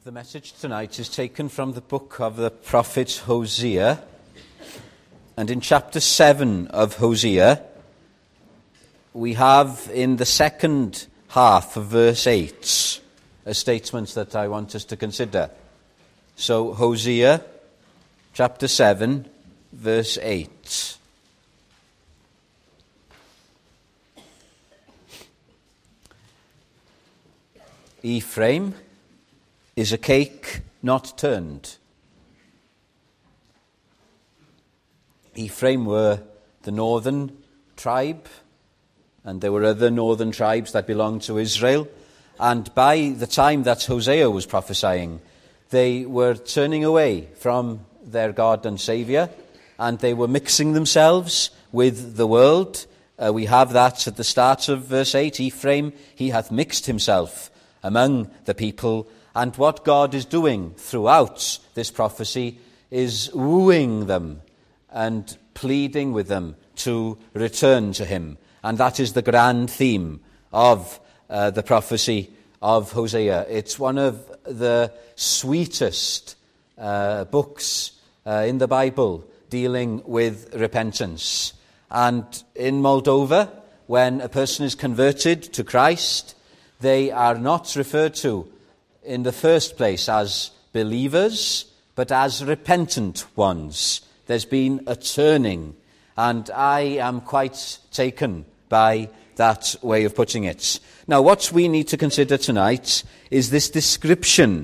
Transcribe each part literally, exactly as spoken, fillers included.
The message tonight is taken from the book of the prophet Hosea, and in chapter seven of Hosea, we have in the second half of verse eight a statement that I want us to consider. So Hosea, chapter seven, verse eight. Ephraim is a cake not turned. Ephraim were the northern tribe, and there were other northern tribes that belonged to Israel. And by the time that Hosea was prophesying, they were turning away from their God and Saviour, and they were mixing themselves with the world. Uh, we have that at the start of verse eight. Ephraim, he hath mixed himself among the people. And what God is doing throughout this prophecy is wooing them and pleading with them to return to him. And that is the grand theme of uh, the prophecy of Hosea. It's one of the sweetest uh, books uh, in the Bible dealing with repentance. And in Moldova, when a person is converted to Christ, they are not referred to in the first place as believers, but as repentant ones. There's been a turning, and I am quite taken by that way of putting it. Now, what we need to consider tonight is this description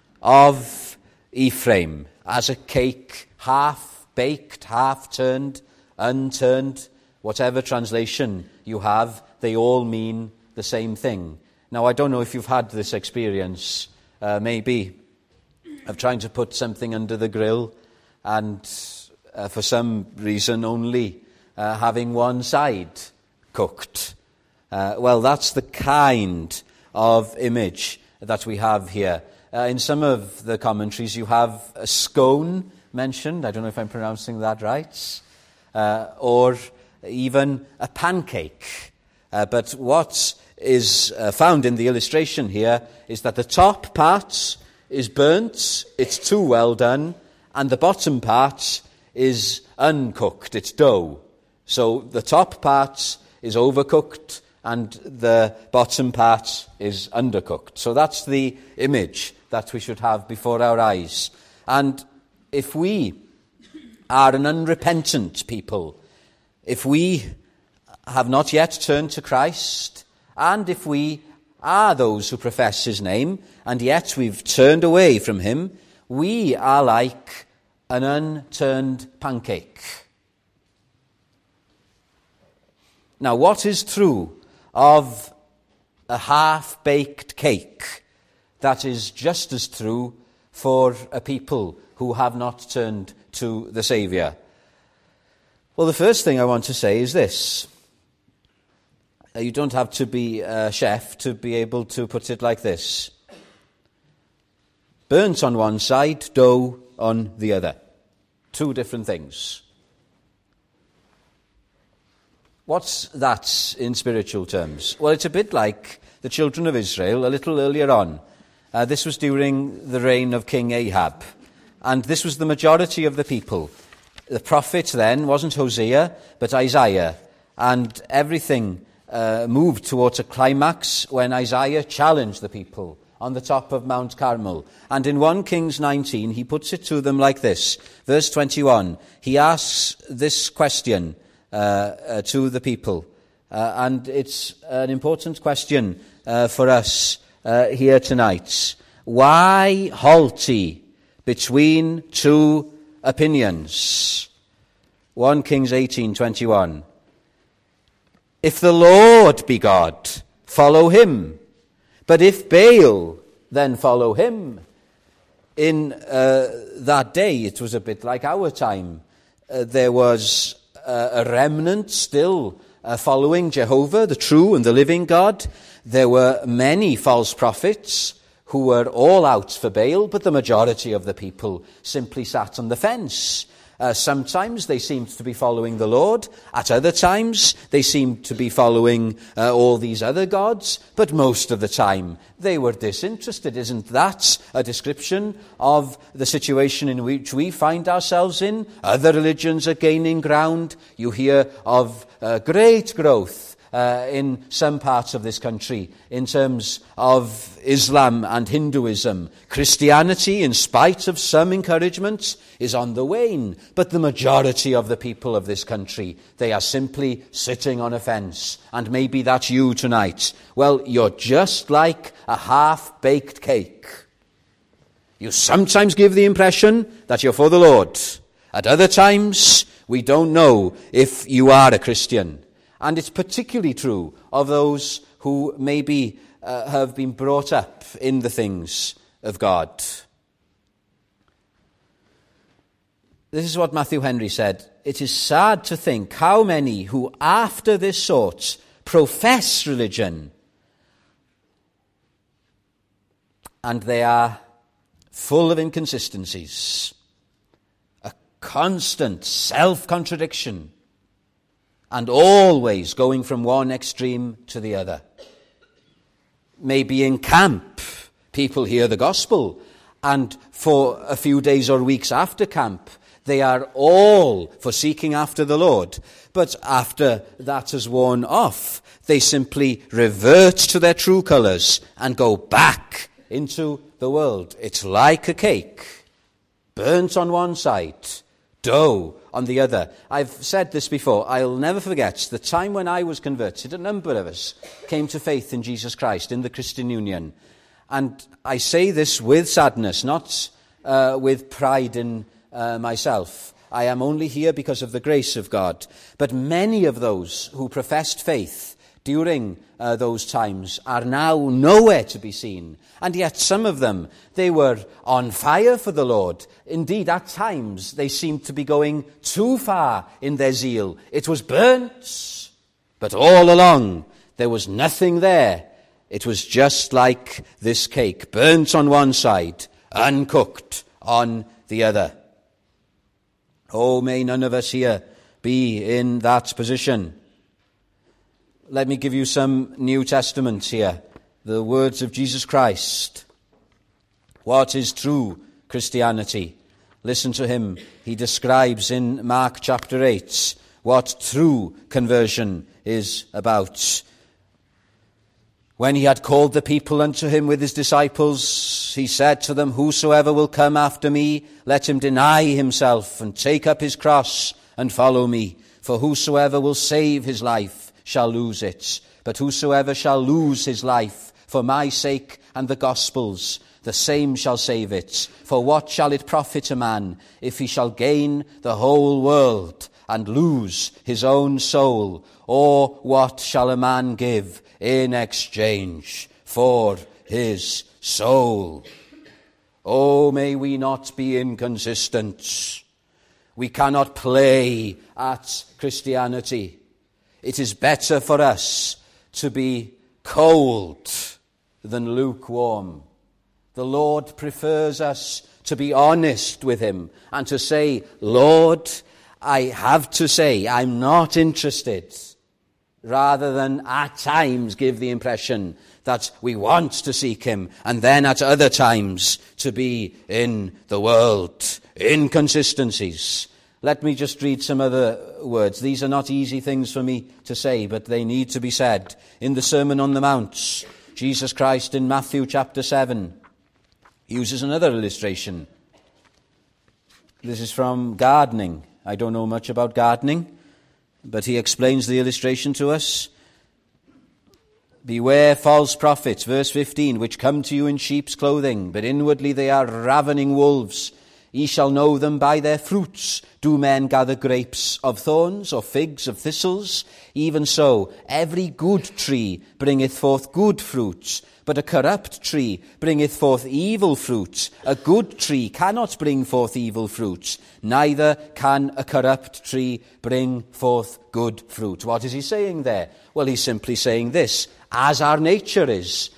of Ephraim as a cake, half-baked, half-turned, unturned. Whatever translation you have, they all mean the same thing. Now, I don't know if you've had this experience, uh, maybe, of trying to put something under the grill and uh, for some reason only uh, having one side cooked. Uh, well, that's the kind of image that we have here. Uh, in some of the commentaries, you have a scone mentioned. I don't know if I'm pronouncing that right. Uh, or even a pancake. Uh, but what is uh, found in the illustration here is that the top part is burnt, it's too well done, and the bottom part is uncooked, it's dough. So the top part is overcooked and the bottom part is undercooked. So that's the image that we should have before our eyes. And if we are an unrepentant people, if we have not yet turned to Christ, and if we are those who profess his name, and yet we've turned away from him, we are like an unturned pancake. Now, what is true of a half-baked cake that is just as true for a people who have not turned to the Saviour? Well, the first thing I want to say is this. You don't have to be a chef to be able to put it like this. Burnt on one side, dough on the other. Two different things. What's that in spiritual terms? Well, it's a bit like the children of Israel a little earlier on. Uh, this was during the reign of King Ahab. And this was the majority of the people. The prophet then wasn't Hosea, but Isaiah. And everything Uh, moved towards a climax when Isaiah challenged the people on the top of Mount Carmel. And in First Kings nineteen, he puts it to them like this. Verse twenty-one, he asks this question uh, uh, to the people. Uh, and it's an important question uh, for us uh, here tonight. Why halt ye between two opinions? First Kings eighteen twenty-one. If the Lord be God, follow him. But if Baal, then follow him. In uh, that day, it was a bit like our time. Uh, there was uh, a remnant still uh, following Jehovah, the true and the living God. There were many false prophets who were all out for Baal, but the majority of the people simply sat on the fence. Uh, sometimes they seemed to be following the Lord. At other times, they seemed to be following uh, all these other gods. But most of the time, they were disinterested. Isn't that a description of the situation in which we find ourselves in? Other religions are gaining ground. You hear of uh, great growth Uh, in some parts of this country in terms of Islam and Hinduism. Christianity, in spite of some encouragement, is on the wane. But the majority of the people of this country, they are simply sitting on a fence. And maybe that's you tonight. Well, you're just like a half-baked cake. You sometimes give the impression that you're for the Lord. At other times, we don't know if you are a Christian. And it's particularly true of those who maybe uh, have been brought up in the things of God. This is what Matthew Henry said. It is sad to think how many who after this sort profess religion, and they are full of inconsistencies, a constant self-contradiction, and always going from one extreme to the other. Maybe in camp, people hear the gospel, and for a few days or weeks after camp, they are all for seeking after the Lord. But after that has worn off, they simply revert to their true colours and go back into the world. It's like a cake, burnt on one side, dough on the other. I've said this before. I'll never forget the time when I was converted. A number of us came to faith in Jesus Christ in the Christian Union. And I say this with sadness, not uh, with pride in uh, myself. I am only here because of the grace of God. But many of those who professed faith during uh, those times are now nowhere to be seen. And yet some of them, they were on fire for the Lord. Indeed, at times, they seemed to be going too far in their zeal. It was burnt, but all along, there was nothing there. It was just like this cake, burnt on one side, uncooked on the other. Oh, may none of us here be in that position. Let me give you some New Testament here. The words of Jesus Christ. What is true Christianity? Listen to him. He describes in Mark chapter eight what true conversion is about. When he had called the people unto him with his disciples, he said to them, Whosoever will come after me, let him deny himself and take up his cross and follow me. For whosoever will save his life shall lose it. But whosoever shall lose his life for my sake and the gospel's, the same shall save it. For what shall it profit a man if he shall gain the whole world and lose his own soul? Or what shall a man give in exchange for his soul? Oh, may we not be inconsistent. We cannot play at Christianity. It is better for us to be cold than lukewarm. The Lord prefers us to be honest with him and to say, Lord, I have to say I'm not interested, rather than at times give the impression that we want to seek him and then at other times to be in the world. Inconsistencies. Let me just read some other words. These are not easy things for me to say, but they need to be said. In the Sermon on the Mount, Jesus Christ in Matthew chapter seven uses another illustration. This is from gardening. I don't know much about gardening, but he explains the illustration to us. Beware false prophets, verse fifteen, which come to you in sheep's clothing, but inwardly they are ravening wolves. Ye shall know them by their fruits. Do men gather grapes of thorns, or figs of thistles? Even so, every good tree bringeth forth good fruit, but a corrupt tree bringeth forth evil fruit. A good tree cannot bring forth evil fruit, neither can a corrupt tree bring forth good fruit. What is he saying there? Well, he's simply saying this. As our nature is,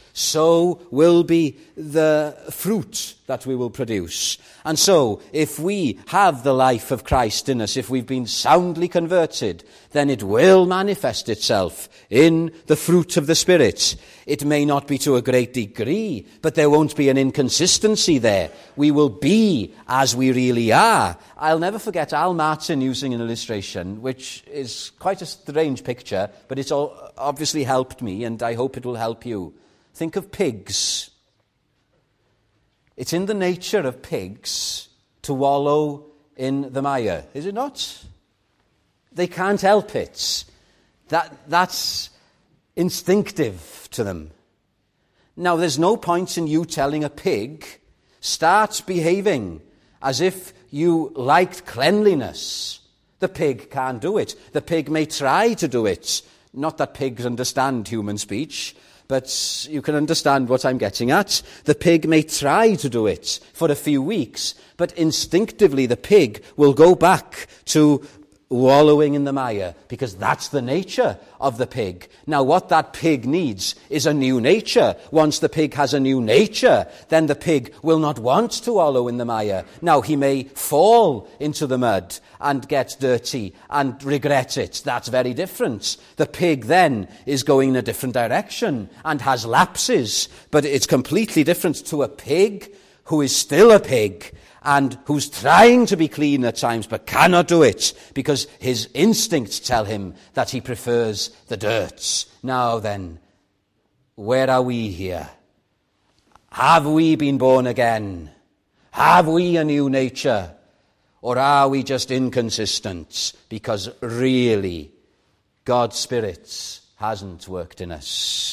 so will be the fruit that we will produce. And so, if we have the life of Christ in us, if we've been soundly converted, then it will manifest itself in the fruit of the Spirit. It may not be to a great degree, but there won't be an inconsistency there. We will be as we really are. I'll never forget Al Martin using an illustration, which is quite a strange picture, but it's obviously helped me, and I hope it will help you. Think of pigs. It's in the nature of pigs to wallow in the mire, is it not? They can't help it. That, that's instinctive to them. Now, there's no point in you telling a pig, start behaving as if you liked cleanliness. The pig can't do it. The pig may try to do it. Not that pigs understand human speech, but you can understand what I'm getting at. The pig may try to do it for a few weeks, but instinctively the pig will go back to wallowing in the mire, because that's the nature of the pig. Now, what that pig needs is a new nature. Once the pig has a new nature, then the pig will not want to wallow in the mire. Now, he may fall into the mud and get dirty and regret it. That's very different. The pig then is going in a different direction and has lapses, but it's completely different to a pig who is still a pig and who's trying to be clean at times but cannot do it because his instincts tell him that he prefers the dirt. Now then, where are we here? Have we been born again? Have we a new nature? Or are we just inconsistent because really God's Spirit hasn't worked in us?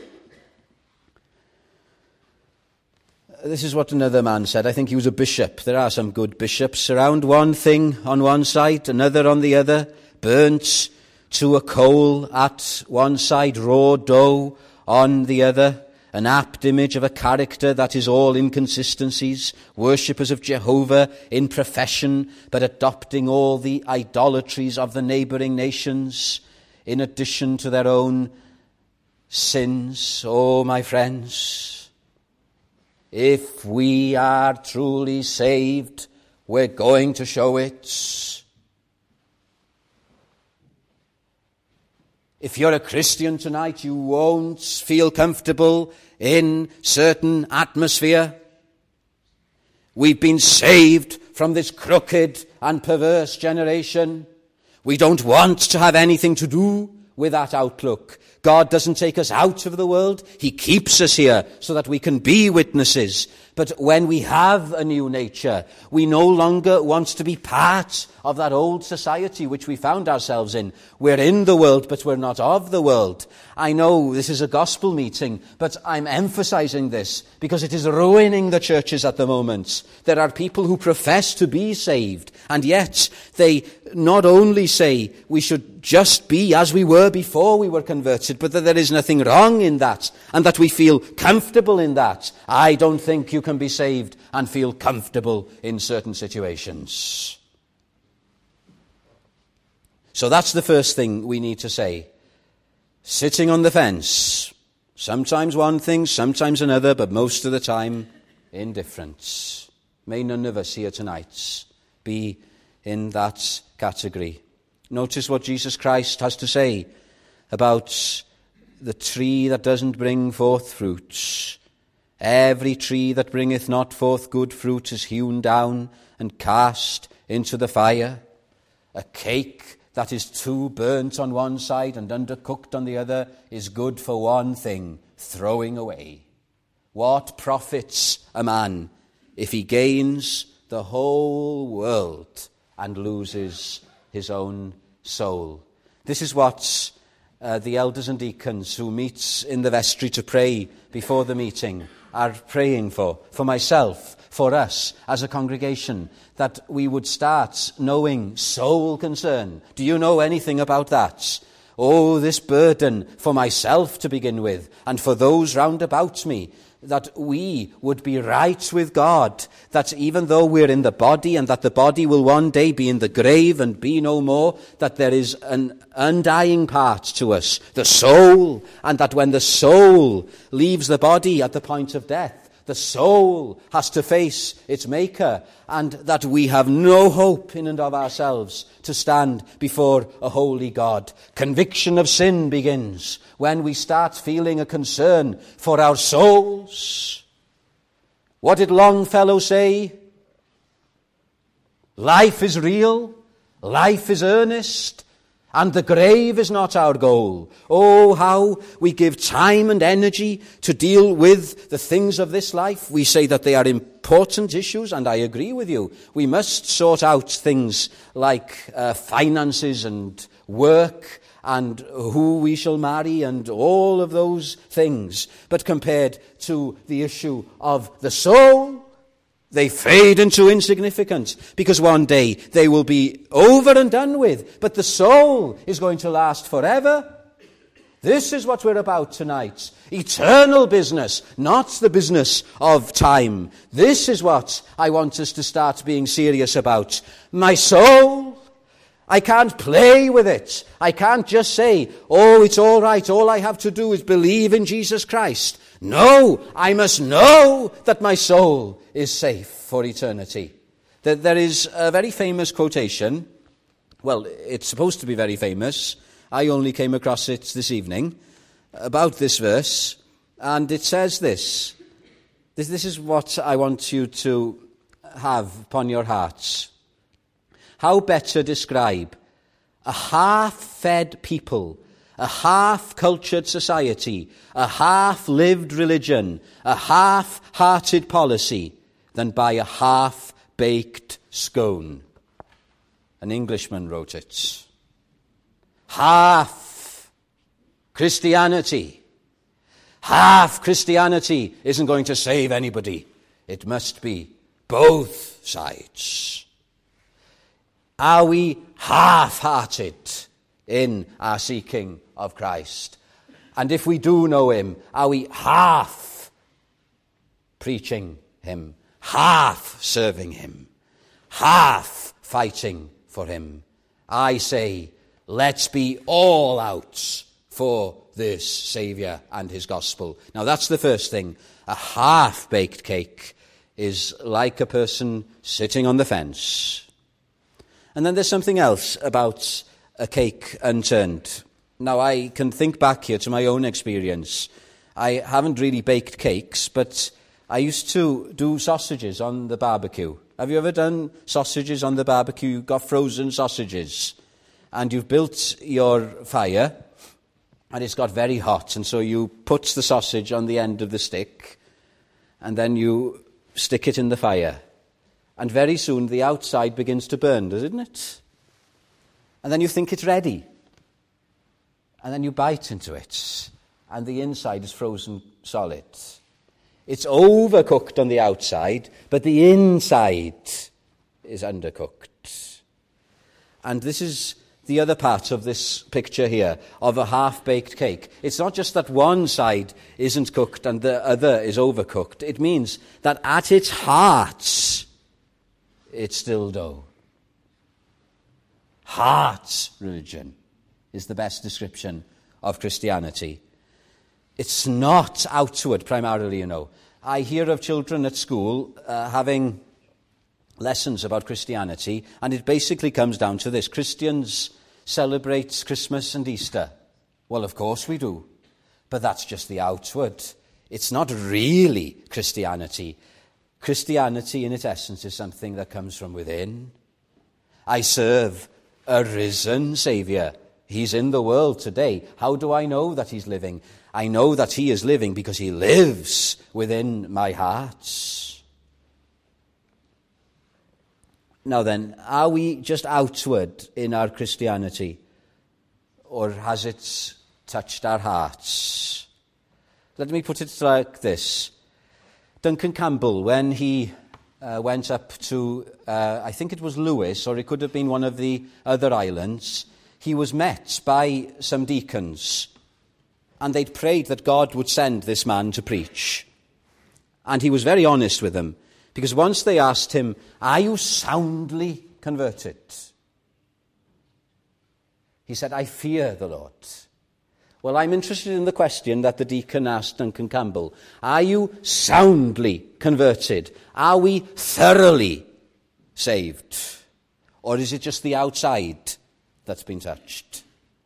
This is what another man said. I think he was a bishop. There are some good bishops around. One thing on one side, another on the other, burnt to a coal at one side, raw dough on the other, an apt image of a character that is all inconsistencies, worshippers of Jehovah in profession, but adopting all the idolatries of the neighbouring nations, in addition to their own sins. Oh, my friends, if we are truly saved, we're going to show it. If you're a Christian tonight, you won't feel comfortable in certain atmosphere. We've been saved from this crooked and perverse generation. We don't want to have anything to do with that outlook. God doesn't take us out of the world. He keeps us here so that we can be witnesses. But when we have a new nature, we no longer want to be part of that old society which we found ourselves in. We're in the world, but we're not of the world. I know this is a gospel meeting, but I'm emphasizing this because it is ruining the churches at the moment. There are people who profess to be saved, and yet they not only say we should just be as we were before we were converted, but that there is nothing wrong in that, and that we feel comfortable in that. I don't think you can be saved and feel comfortable in certain situations. So that's the first thing we need to say. Sitting on the fence. Sometimes one thing, sometimes another, but most of the time indifference. May none of us here tonight be in that category. Notice what Jesus Christ has to say about the tree that doesn't bring forth fruit. Every tree that bringeth not forth good fruit is hewn down and cast into the fire. A cake that is too burnt on one side and undercooked on the other is good for one thing, throwing away. What profits a man if he gains the whole world and loses his own soul? This is what uh, the elders and deacons who meet in the vestry to pray before the meeting are praying for, for myself, for us as a congregation, that we would start knowing soul concern. Do you know anything about that? Oh, this burden for myself to begin with, and for those round about me. that we would be right with God, that even though we're in the body and that the body will one day be in the grave and be no more, that there is an undying part to us, the soul, and that when the soul leaves the body at the point of death, the soul has to face its maker, and that we have no hope in and of ourselves to stand before a holy God. Conviction of sin begins when we start feeling a concern for our souls. What did Longfellow say? Life is real, life is earnest, and the grave is not our goal. Oh, how we give time and energy to deal with the things of this life. We say that they are important issues, and I agree with you. We must sort out things like uh, finances and work and who we shall marry and all of those things. But compared to the issue of the soul, they fade into insignificance, because one day they will be over and done with. But the soul is going to last forever. This is what we're about tonight. Eternal business, not the business of time. This is what I want us to start being serious about. My soul, I can't play with it. I can't just say, oh, it's all right. All I have to do is believe in Jesus Christ. No, I must know that my soul is safe for eternity. There is a very famous quotation. Well, it's supposed to be very famous. I only came across it this evening about this verse. And it says this. This, this is what I want you to have upon your hearts. How better describe a half-fed people, a half-cultured society, a half-lived religion, a half-hearted policy, than by a half-baked scone? An Englishman wrote it. Half Christianity. Half Christianity isn't going to save anybody. It must be both sides. Are we half-hearted in our seeking of Christ? And if we do know him, are we half preaching him, half serving him, half fighting for him? I say, let's be all out for this Saviour and his gospel. Now that's the first thing. A half-baked cake is like a person sitting on the fence. And then there's something else about a cake unturned. Now, I can think back here to my own experience. I haven't really baked cakes, but I used to do sausages on the barbecue. Have you ever done sausages on the barbecue? You've got frozen sausages, and you've built your fire, and it's got very hot, and so you put the sausage on the end of the stick, and then you stick it in the fire. And very soon the outside begins to burn, doesn't it? And then you think it's ready. And then you bite into it. And the inside is frozen solid. It's overcooked on the outside, but the inside is undercooked. And this is the other part of this picture here, of a half-baked cake. It's not just that one side isn't cooked and the other is overcooked. It means that at its heart, it's still dough. Heart religion is the best description of Christianity. It's not outward primarily, you know. I hear of children at school uh, having lessons about Christianity, and it basically comes down to this. Christians celebrate Christmas and Easter. Well, of course we do. But that's just the outward. It's not really Christianity. Christianity in its essence is something that comes from within. I serve a risen Saviour. He's in the world today. How do I know that he's living? I know that he is living because he lives within my heart. Now then, are we just outward in our Christianity, or has it touched our hearts? Let me put it like this. Duncan Campbell, when he uh, went up to, uh, I think it was Lewis, or it could have been one of the other islands, he was met by some deacons, and they'd prayed that God would send this man to preach. And he was very honest with them, because once they asked him, "Are you soundly converted?" he said, "I fear the Lord." Well, I'm interested in the question that the deacon asked Duncan Campbell. Are you soundly converted? Are we thoroughly saved? Or is it just the outside that's been touched?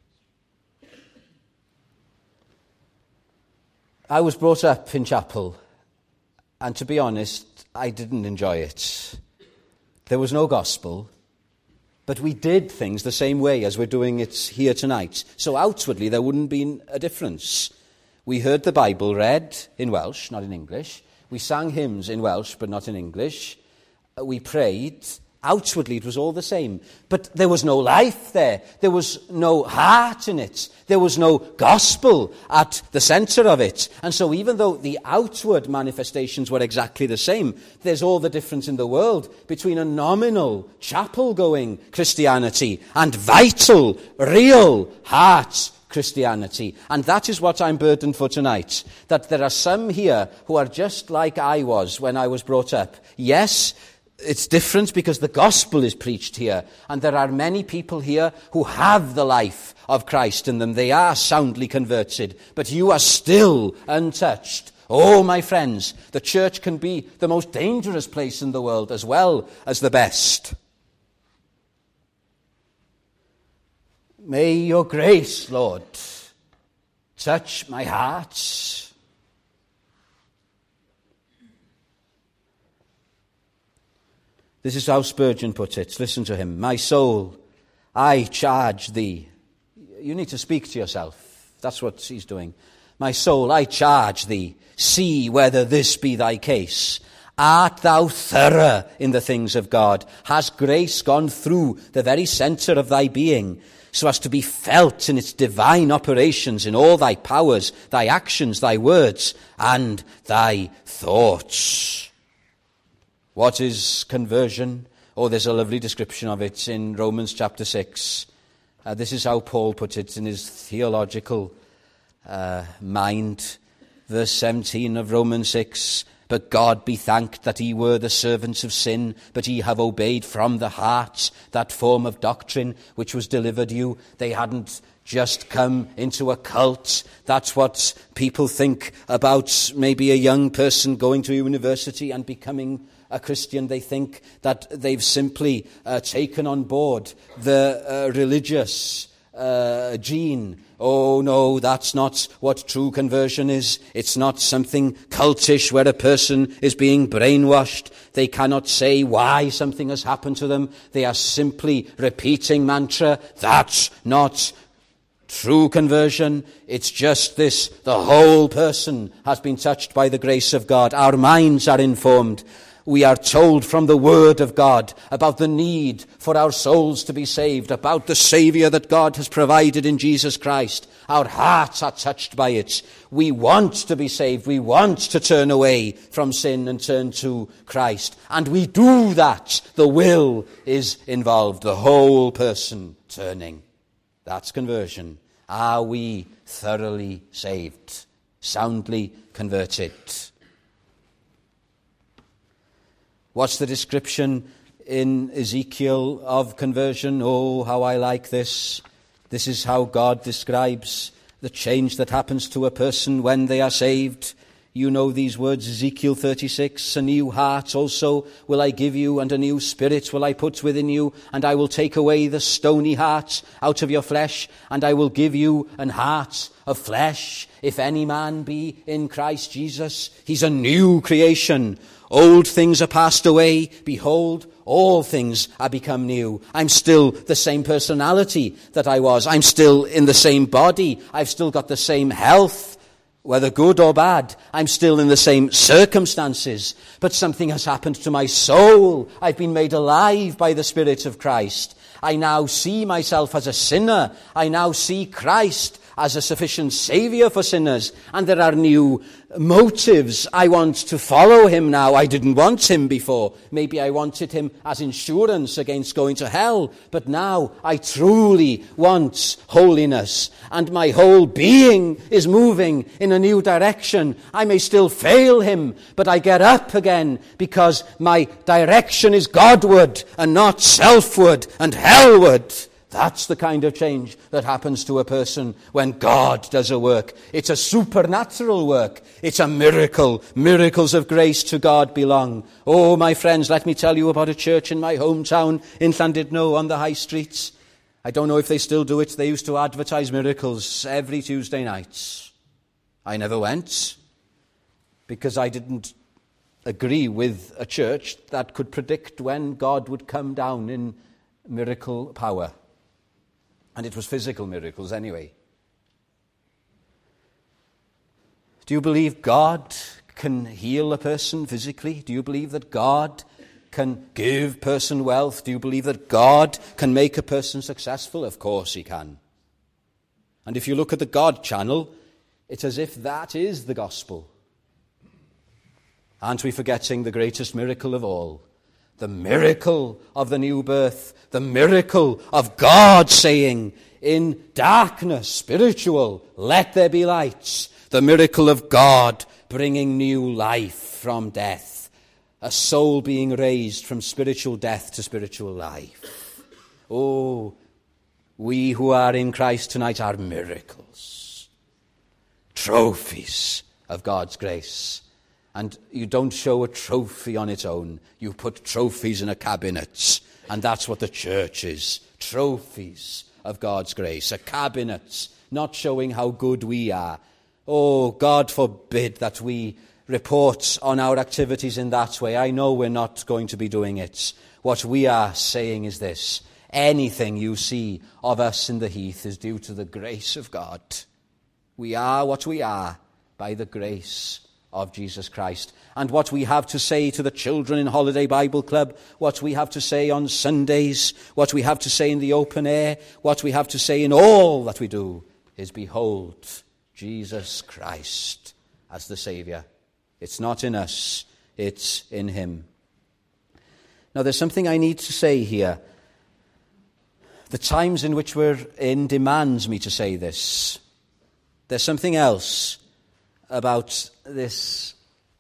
I was brought up in chapel, and to be honest, I didn't enjoy it. There was no gospel, but we did things the same way as we're doing it here tonight. So outwardly, there wouldn't be a difference. We heard the Bible read in Welsh, not in English. We sang hymns in Welsh, but not in English. We prayed. Outwardly, it was all the same. But there was no life there. There was no heart in it. There was no gospel at the centre of it. And so even though the outward manifestations were exactly the same, there's all the difference in the world between a nominal, chapel-going Christianity and vital, real heart Christianity. And that is what I'm burdened for tonight. That there are some here who are just like I was when I was brought up. Yes, it's different because the gospel is preached here, and there are many people here who have the life of Christ in them. They are soundly converted, but you are still untouched. Oh, my friends, the church can be the most dangerous place in the world as well as the best. May your grace, Lord, touch my heart. This is how Spurgeon put it. Listen to him. My soul, I charge thee. You need to speak to yourself. That's what he's doing. My soul, I charge thee. See whether this be thy case. Art thou thorough in the things of God? Has grace gone through the very centre of thy being, so as to be felt in its divine operations in all thy powers, thy actions, thy words, and thy thoughts? What is conversion? Oh, there's a lovely description of it in Romans chapter six. Uh, this is how Paul put it in his theological uh, mind. Verse seventeen of Romans six. But God be thanked that ye were the servants of sin, but ye have obeyed from the heart that form of doctrine which was delivered you. They hadn't just come into a cult. That's what people think about maybe a young person going to university and becoming a Christian. They think that they've simply uh, taken on board the uh, religious uh, gene. Oh no, that's not what true conversion is. It's not something cultish where a person is being brainwashed. They cannot say why something has happened to them. They are simply repeating mantra. That's not true conversion. It's just this: the whole person has been touched by the grace of God. Our minds are informed. We are told from the Word of God about the need for our souls to be saved, about the Saviour that God has provided in Jesus Christ. Our hearts are touched by it. We want to be saved. We want to turn away from sin and turn to Christ. And we do that. The will is involved. The whole person turning. That's conversion. Are we thoroughly saved? Soundly converted? What's the description in Ezekiel of conversion? Oh, how I like this. This is how God describes the change that happens to a person when they are saved. You know these words, Ezekiel thirty-six, a new heart also will I give you, and a new spirit will I put within you, and I will take away the stony heart out of your flesh, and I will give you an heart of flesh. If any man be in Christ Jesus, he's a new creation. Old things are passed away. Behold, all things are become new. I'm still the same personality that I was. I'm still in the same body. I've still got the same health, whether good or bad. I'm still in the same circumstances. But something has happened to my soul. I've been made alive by the Spirit of Christ. I now see myself as a sinner. I now see Christ as a sufficient saviour for sinners, and there are new motives. I want to follow him now. I didn't want him before. Maybe I wanted him as insurance against going to hell, but now I truly want holiness, and my whole being is moving in a new direction. I may still fail him, but I get up again because my direction is Godward and not selfward and hellward. That's the kind of change that happens to a person when God does a work. It's a supernatural work. It's a miracle. Miracles of grace to God belong. Oh, my friends, let me tell you about a church in my hometown in Llandudno on the high streets. I don't know if they still do it. They used to advertise miracles every Tuesday night. I never went because I didn't agree with a church that could predict when God would come down in miracle power. And it was physical miracles anyway. Do you believe God can heal a person physically? Do you believe that God can give a person wealth? Do you believe that God can make a person successful? Of course he can. And if you look at the God channel, it's as if that is the gospel. Aren't we forgetting the greatest miracle of all? The miracle of the new birth, the miracle of God saying, in darkness, spiritual, let there be light. The miracle of God bringing new life from death. A soul being raised from spiritual death to spiritual life. Oh, we who are in Christ tonight are miracles. Trophies of God's grace. And you don't show a trophy on its own. You put trophies in a cabinet. And that's what the church is. Trophies of God's grace. A cabinet, not showing how good we are. Oh, God forbid that we report on our activities in that way. I know we're not going to be doing it. What we are saying is this. Anything you see of us in the Heath is due to the grace of God. We are what we are by the grace of Jesus Christ. And what we have to say to the children in Holiday Bible Club, what we have to say on Sundays, what we have to say in the open air, what we have to say in all that we do is, behold, Jesus Christ as the Saviour. It's not in us, it's in him. Now there's something I need to say here. The times in which we're in demands me to say this. There's something else about this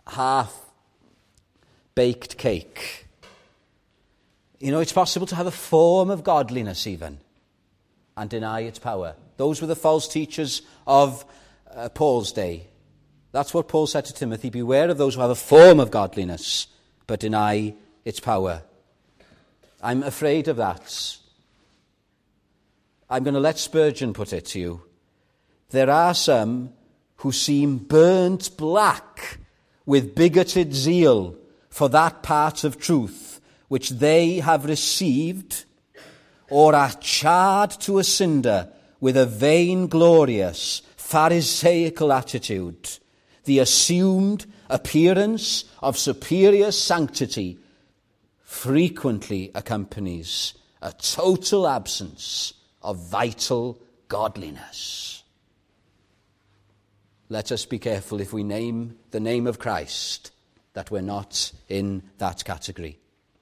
half-baked cake. You know, it's possible to have a form of godliness even and deny its power. Those were the false teachers of uh, Paul's day. That's what Paul said to Timothy. Beware of those who have a form of godliness but deny its power. I'm afraid of that. I'm going to let Spurgeon put it to you. There are some who seem burnt black with bigoted zeal for that part of truth which they have received, or are charred to a cinder with a vainglorious, pharisaical attitude. The assumed appearance of superior sanctity frequently accompanies a total absence of vital godliness. Let us be careful if we name the name of Christ that we're not in that category.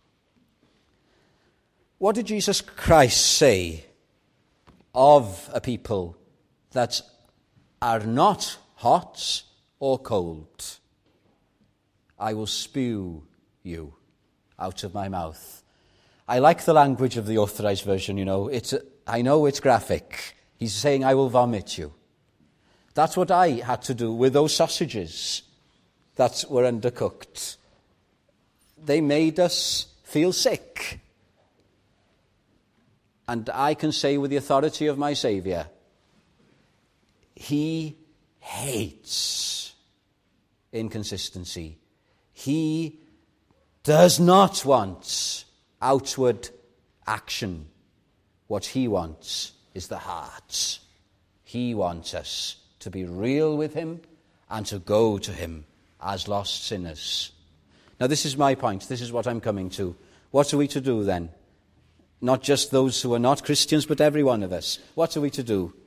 What did Jesus Christ say of a people that are not hot or cold? I will spew you out of my mouth. I like the language of the Authorized Version, you know. It's, I know it's graphic. He's saying, I will vomit you. That's what I had to do with those sausages that were undercooked. They made us feel sick. And I can say with the authority of my Saviour, he hates inconsistency. He does not want outward action. What he wants is the heart. He wants us to be real with him and to go to him as lost sinners. Now this is my point. This is what I'm coming to. What are we to do then? Not just those who are not Christians, but every one of us. What are we to do?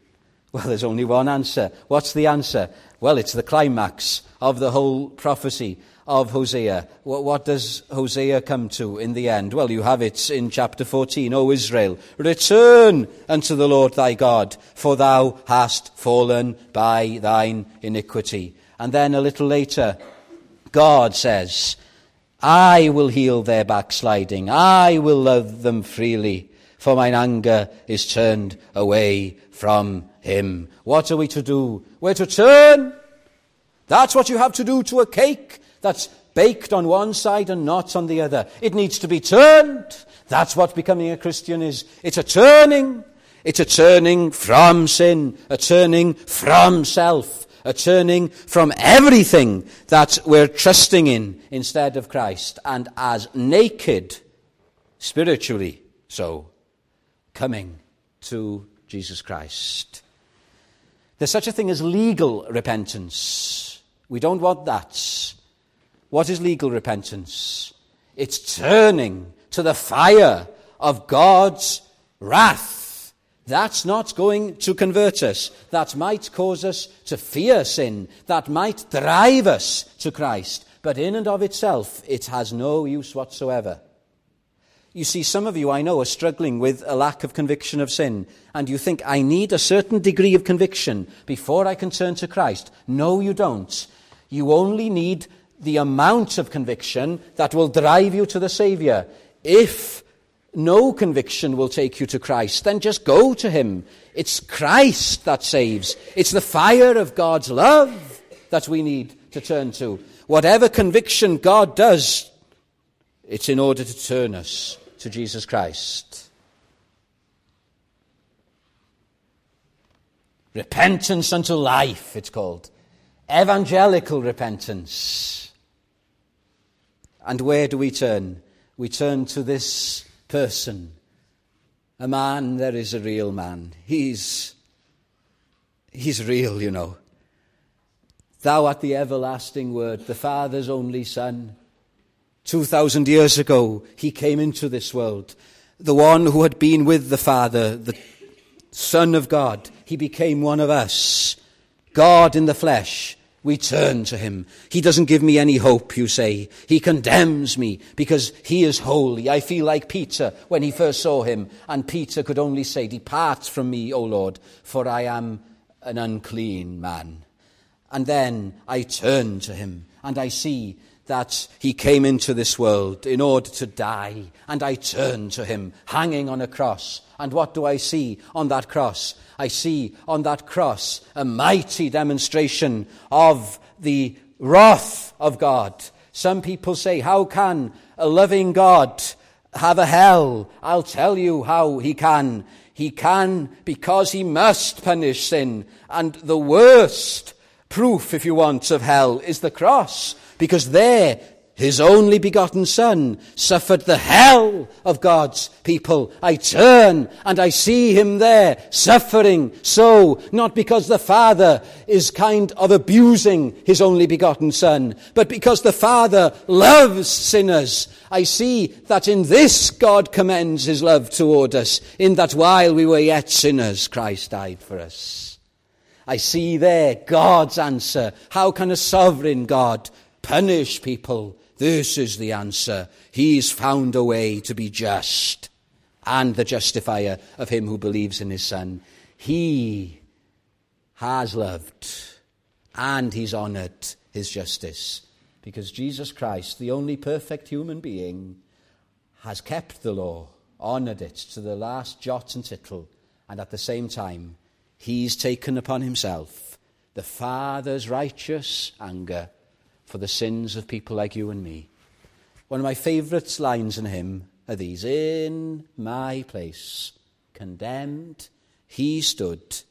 Well, there's only one answer. What's the answer? Well, it's the climax of the whole prophecy of Hosea. What does Hosea come to in the end? Well, you have it in chapter fourteen. O Israel, return unto the Lord thy God, for thou hast fallen by thine iniquity. And then a little later, God says, I will heal their backsliding. I will love them freely, for mine anger is turned away from him. What are we to do? We're to turn. That's what you have to do to a cake that's baked on one side and not on the other. It needs to be turned. That's what becoming a Christian is. It's a turning. It's a turning from sin, a turning from self, a turning from everything that we're trusting in instead of Christ, and as naked, spiritually so, coming to Jesus Christ. There's such a thing as legal repentance. We don't want that. What is legal repentance? It's turning to the fire of God's wrath. That's not going to convert us. That might cause us to fear sin. That might drive us to Christ. But in and of itself, it has no use whatsoever. You see, some of you I know are struggling with a lack of conviction of sin. And you think, I need a certain degree of conviction before I can turn to Christ. No, you don't. You only need the amount of conviction that will drive you to the Saviour. If no conviction will take you to Christ, then just go to him. It's Christ that saves. It's the fire of God's love that we need to turn to. Whatever conviction God does, it's in order to turn us to Jesus Christ. Repentance unto life, it's called. Evangelical repentance. And where do we turn? We turn to this person. A man, there is a real man. He's, he's real, you know. Thou art the everlasting Word, the Father's only Son. Two thousand years ago, he came into this world. The one who had been with the Father, the Son of God, he became one of us. God in the flesh. We turn to him. He doesn't give me any hope, you say. He condemns me because he is holy. I feel like Peter when he first saw him. And Peter could only say, depart from me, O Lord, for I am an unclean man. And then I turn to him and I see that he came into this world in order to die. And I turn to him hanging on a cross. And what do I see on that cross? I see on that cross a mighty demonstration of the wrath of God. Some people say, how can a loving God have a hell? I'll tell you how he can. He can because he must punish sin. And the worst proof, if you want, of hell is the cross. Because there, his only begotten Son suffered the hell of God's people. I turn and I see him there suffering so, not because the Father is kind of abusing his only begotten Son, but because the Father loves sinners. I see that in this God commends his love toward us, in that while we were yet sinners, Christ died for us. I see there God's answer. How can a sovereign God punish people? This is the answer. He's found a way to be just and the justifier of him who believes in his Son. He has loved and he's honoured his justice because Jesus Christ, the only perfect human being, has kept the law, honoured it to the last jot and tittle, and at the same time he's taken upon himself the Father's righteous anger for the sins of people like you and me. One of my favourite lines in him are these. In my place, condemned, he stood,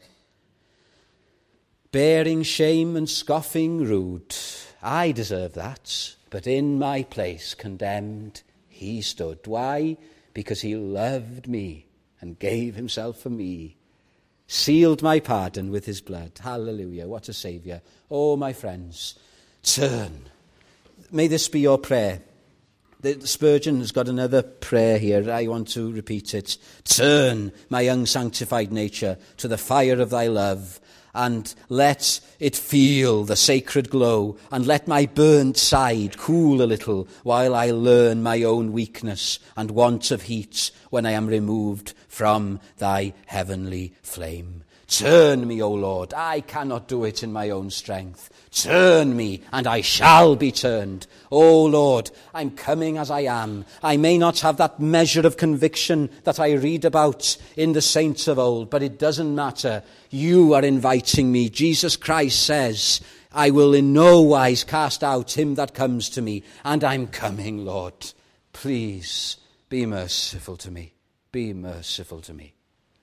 bearing shame and scoffing rude. I deserve that, but in my place, condemned, he stood. Why? Because he loved me and gave himself for me, sealed my pardon with his blood. Hallelujah, what a Saviour. Oh, my friends, turn. May this be your prayer The Spurgeon has got another prayer here. I want to repeat it. Turn my unsanctified nature to the fire of thy love, and let it feel the sacred glow, and let my burnt side cool a little while I learn my own weakness and want of heat when I am removed from thy heavenly flame. Turn me, O Lord. I cannot do it in my own strength. Turn me, and I shall be turned. O Lord, I'm coming as I am. I may not have that measure of conviction that I read about in the saints of old, but it doesn't matter. You are inviting me. Jesus Christ says, I will in no wise cast out him that comes to me, and I'm coming, Lord. Please be merciful to me. Be merciful to me.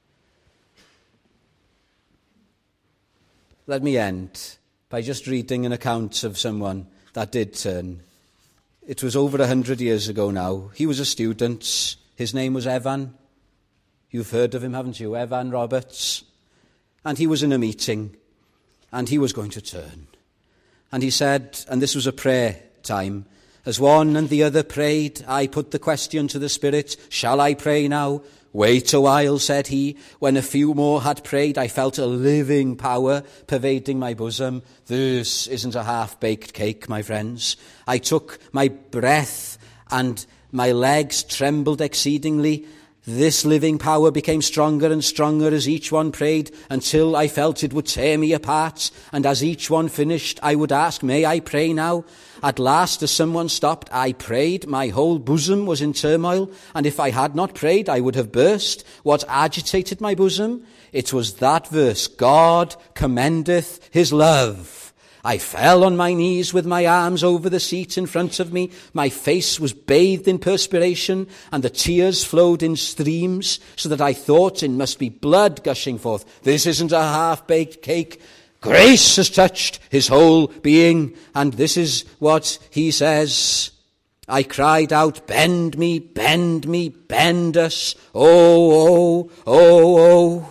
Let me end by just reading an account of someone that did turn. It was over a hundred years ago now. He was a student. His name was Evan. You've heard of him, haven't you? Evan Roberts. And he was in a meeting, and he was going to turn. And he said, and this was a prayer time, as one and the other prayed, I put the question to the Spirit, shall I pray now? Wait a while, said he. When a few more had prayed, I felt a living power pervading my bosom. This isn't a half-baked cake, my friends. I took my breath and my legs trembled exceedingly. This living power became stronger and stronger as each one prayed, until I felt it would tear me apart. And as each one finished, I would ask, may I pray now? At last, as someone stopped, I prayed. My whole bosom was in turmoil, and if I had not prayed, I would have burst. What agitated my bosom? It was that verse, God commendeth his love. I fell on my knees with my arms over the seat in front of me. My face was bathed in perspiration, and the tears flowed in streams, so that I thought it must be blood gushing forth. This isn't a half-baked cake. Grace has touched his whole being, and this is what he says. I cried out, bend me, bend me, bend us. Oh, oh, oh, oh.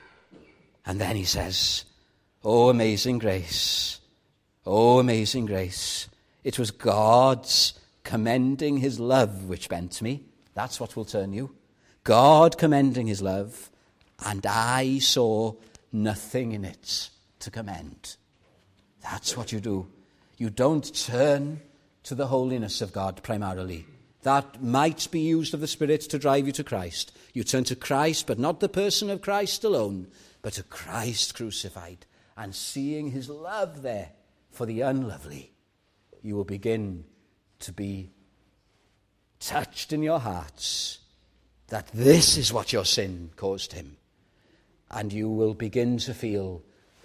And then he says, oh, amazing grace. Oh, amazing grace. It was God's commending his love which bent me. That's what will turn you. God commending his love, and I saw nothing in it to commend. That's what you do. You don't turn to the holiness of God primarily. That might be used of the Spirit to drive you to Christ. You turn to Christ, but not the person of Christ alone, but to Christ crucified, and seeing his love there for the unlovely, you will begin to be touched in your hearts that this is what your sin caused him. And you will begin to feel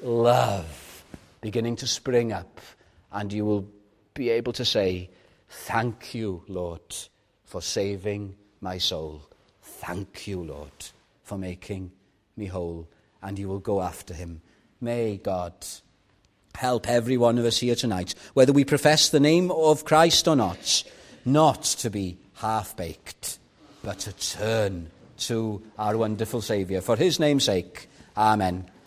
love beginning to spring up, and you will be able to say, thank you, Lord, for saving my soul. Thank you, Lord, for making me whole. And you will go after him. May God help every one of us here tonight, whether we profess the name of Christ or not, not to be half-baked, but to turn to our wonderful Saviour. For his name's sake, amen.